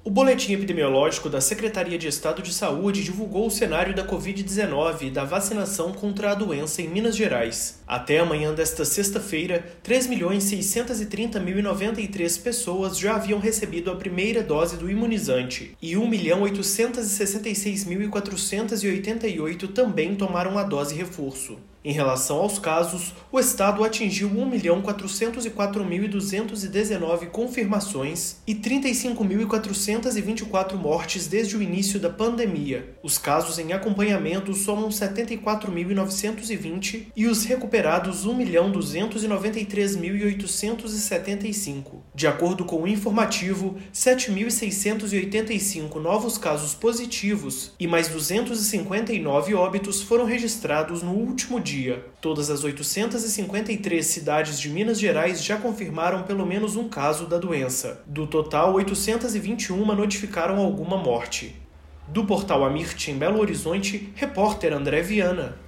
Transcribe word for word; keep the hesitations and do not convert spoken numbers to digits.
O boletim epidemiológico da Secretaria de Estado de Saúde divulgou o cenário da covid dezenove e da vacinação contra a doença em Minas Gerais. Até amanhã desta sexta-feira, três milhões seiscentos e trinta mil e noventa e três pessoas já haviam recebido a primeira dose do imunizante e um milhão oitocentos e sessenta e seis mil quatrocentos e oitenta e oito também tomaram a dose reforço. Em relação aos casos, o estado atingiu um milhão quatrocentos e quatro mil duzentos e dezenove confirmações e trinta e cinco mil quatrocentos e vinte e quatro mortes desde o início da pandemia. Os casos em acompanhamento somam setenta e quatro mil novecentos e vinte e os recuperados um milhão duzentos e noventa e três mil oitocentos e setenta e cinco. De acordo com o informativo, sete mil seiscentos e oitenta e cinco novos casos positivos e mais duzentos e cinquenta e nove óbitos foram registrados no último dia. Todas as oitocentas e cinquenta e três cidades de Minas Gerais já confirmaram pelo menos um caso da doença. Do total, oitocentas e vinte e uma notificaram alguma morte. Do portal Amirte, em Belo Horizonte, repórter André Viana.